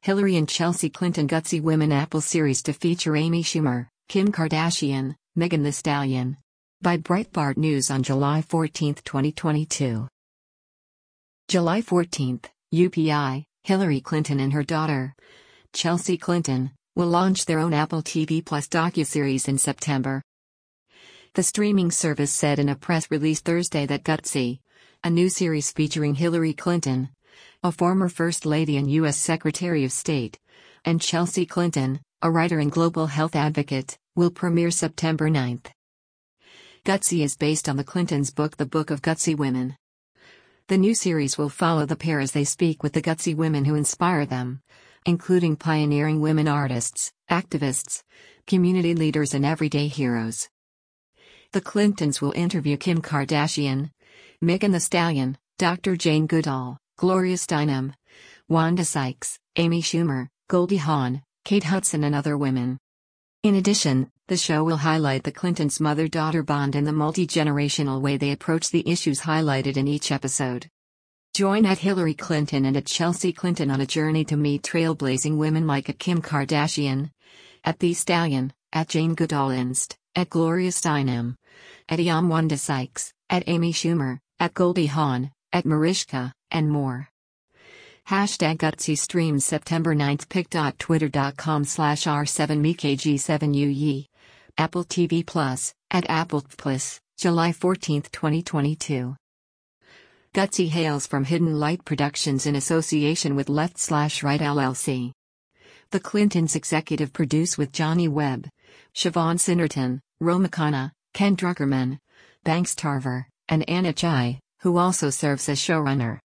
Hillary and Chelsea Clinton Gutsy Women Apple series to feature Amy Schumer, Kim Kardashian, Megan Thee Stallion. By Breitbart News on July 14, 2022. July 14, UPI, Hillary Clinton and her daughter, Chelsea Clinton, will launch their own Apple TV Plus docuseries in September. The streaming service said in a press release Thursday that Gutsy, a new series featuring Hillary Clinton, a former First Lady and U.S. Secretary of State, and Chelsea Clinton, a writer and global health advocate, will premiere September 9. Gutsy is based on the Clintons' book The Book of Gutsy Women. The new series will follow the pair as they speak with the gutsy women who inspire them, including pioneering women artists, activists, community leaders and everyday heroes. The Clintons will interview Kim Kardashian, Megan Thee Stallion, Dr. Jane Goodall, Gloria Steinem, Wanda Sykes, Amy Schumer, Goldie Hawn, Kate Hudson and other women. In addition, the show will highlight the Clintons' mother-daughter bond and the multi-generational way they approach the issues highlighted in each episode. Join at Hillary Clinton and at Chelsea Clinton on a journey to meet trailblazing women like at Kim Kardashian, at Thee Stallion, at Jane Goodall Inst, at Gloria Steinem, at Wanda Sykes, at Amy Schumer, at Goldie Hawn, at Mariska, and more. #Gutsy streams September 9. pic.twitter.com/r7mekg7uy. Apple TV Plus, at Apple Plus, July 14, 2022. Gutsy hails from Hidden Light Productions in association with Left/Right LLC. The Clintons executive produce with Johnny Webb, Siobhan Sinnerton, Roma Khanna, Ken Druckerman, Banks Tarver, and Anna Chai, who also serves as showrunner.